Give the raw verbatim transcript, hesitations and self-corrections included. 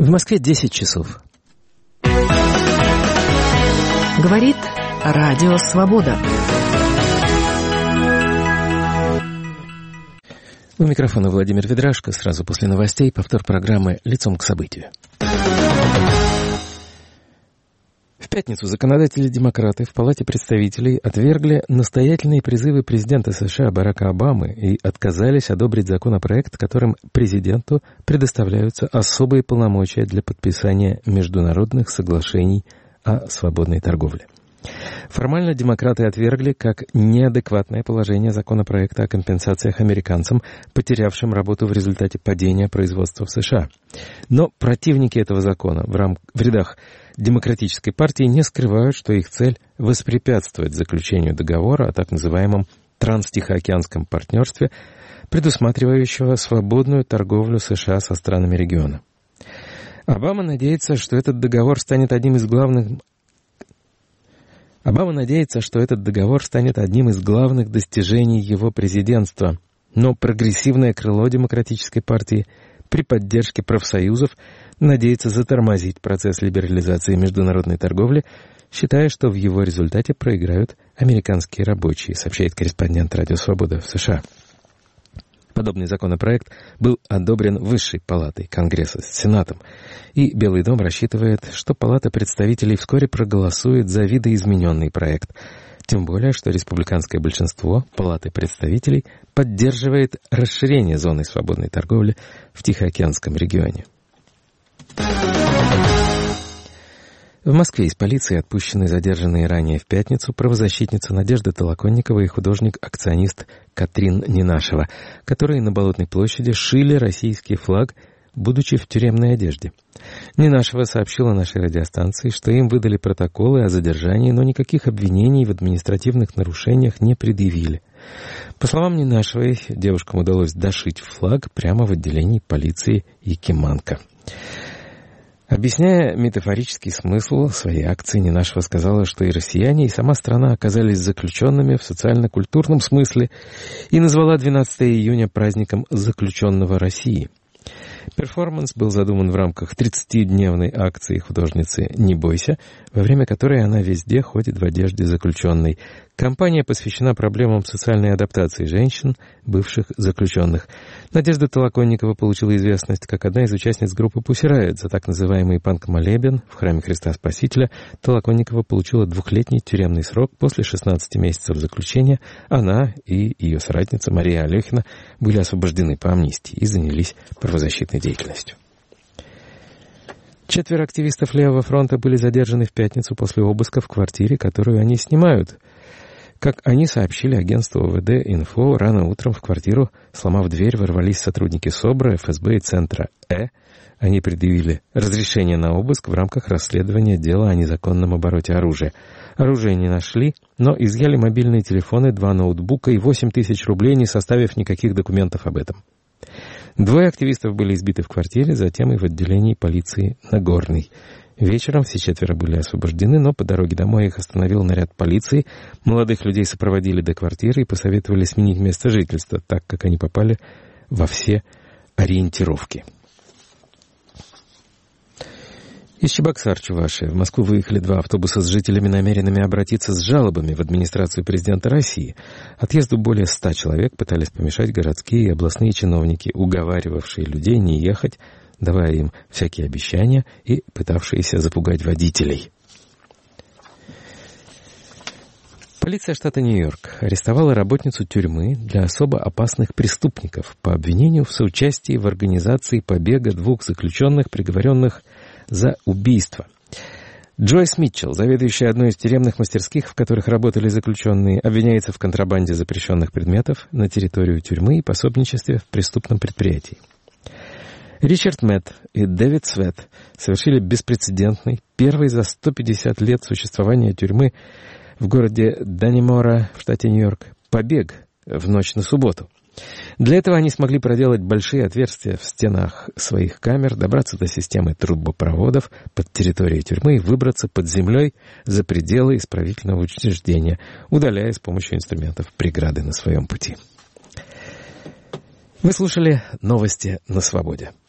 В Москве десять часов. Говорит Радио Свобода. У микрофона Владимир Ведрашко. Сразу после новостей повтор программы «Лицом к событию». В пятницу законодатели-демократы в Палате представителей отвергли настоятельные призывы президента США Барака Обамы и отказались одобрить законопроект, которым президенту предоставляются особые полномочия для подписания международных соглашений о свободной торговле. Формально демократы отвергли как неадекватное положение законопроекта о компенсациях американцам, потерявшим работу в результате падения производства в США. Но противники этого закона в, рам... в рядах Демократической партии не скрывают, что их цель — воспрепятствовать заключению договора о так называемом транстихоокеанском партнерстве, предусматривающего свободную торговлю США со странами региона. Обама надеется, что этот договор станет одним из главных Обама надеется, что этот договор станет одним из главных достижений его президентства, но прогрессивное крыло Демократической партии при поддержке профсоюзов надеется затормозить процесс либерализации международной торговли, считая, что в его результате проиграют американские рабочие, сообщает корреспондент Радио Свобода в США. Подобный законопроект был одобрен Высшей палатой Конгресса с Сенатом, и Белый дом рассчитывает, что Палата представителей вскоре проголосует за видоизмененный проект, тем более, что республиканское большинство Палаты представителей поддерживает расширение зоны свободной торговли в Тихоокеанском регионе. В Москве из полиции отпущены задержанные ранее в пятницу правозащитница Надежда Толоконникова и художник-акционист Катрин Ненашева, которые на Болотной площади шили российский флаг, будучи в тюремной одежде. Ненашева сообщила нашей радиостанции, что им выдали протоколы о задержании, но никаких обвинений в административных нарушениях не предъявили. По словам Ненашевой, девушкам удалось дошить флаг прямо в отделении полиции Якиманка. Объясняя метафорический смысл своей акции, Ненашева сказала, что и россияне, и сама страна оказались заключенными в социально-культурном смысле, и назвала двенадцатого июня праздником заключенного России. Перформанс был задуман в рамках тридцатидневной акции художницы «Не бойся», во время которой она везде ходит в одежде заключенной. Кампания посвящена проблемам социальной адаптации женщин, бывших заключенных. Надежда Толоконникова получила известность как одна из участниц группы Pussy Riot. За так называемый панк-молебен в храме Христа Спасителя Толоконникова получила двухлетний тюремный срок. После шестнадцати месяцев заключения она и ее соратница Мария Алехина были освобождены по амнистии и занялись правозащитной деятельностью. Четверо активистов Левого фронта были задержаны в пятницу после обыска в квартире, которую они снимают. Как они сообщили агентству ОВД «Инфо», рано утром в квартиру, сломав дверь, ворвались сотрудники СОБРа, эф эс бэ и Центра Э. Они предъявили разрешение на обыск в рамках расследования дела о незаконном обороте оружия. Оружие не нашли, но изъяли мобильные телефоны, два ноутбука и восемь тысяч рублей, не составив никаких документов об этом. Двое активистов были избиты в квартире, затем и в отделении полиции Нагорный. Вечером все четверо были освобождены, но по дороге домой их остановил наряд полиции. Молодых людей сопроводили до квартиры и посоветовали сменить место жительства, так как они попали во все ориентировки. Из Чебоксар-Чувашии в Москву выехали два автобуса с жителями, намеренными обратиться с жалобами в администрацию президента России. Отъезду более ста человек пытались помешать городские и областные чиновники, уговаривавшие людей не ехать, давая им всякие обещания и пытавшиеся запугать водителей. Полиция штата Нью-Йорк арестовала работницу тюрьмы для особо опасных преступников по обвинению в соучастии в организации побега двух заключенных, приговоренных за убийство. Джойс Митчелл, заведующая одной из тюремных мастерских, в которых работали заключенные, обвиняется в контрабанде запрещенных предметов на территорию тюрьмы и пособничестве в преступном предприятии. Ричард Мэтт и Дэвид Свет совершили беспрецедентный, первый за сто пятьдесят лет существования тюрьмы в городе Даннемора в штате Нью-Йорк, побег в ночь на субботу. Для этого они смогли проделать большие отверстия в стенах своих камер, добраться до системы трубопроводов под территорией тюрьмы и выбраться под землей за пределы исправительного учреждения, удаляя с помощью инструментов преграды на своем пути. Вы слушали новости на свободе.